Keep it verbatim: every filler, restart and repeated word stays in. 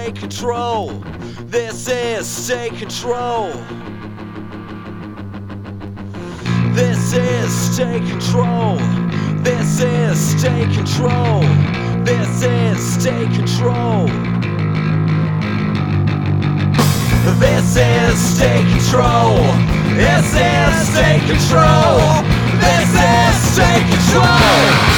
State Control. This is State Control. This is State Control. This is State Control. This is State Control. This is State Control. This is State Control. This is State Control.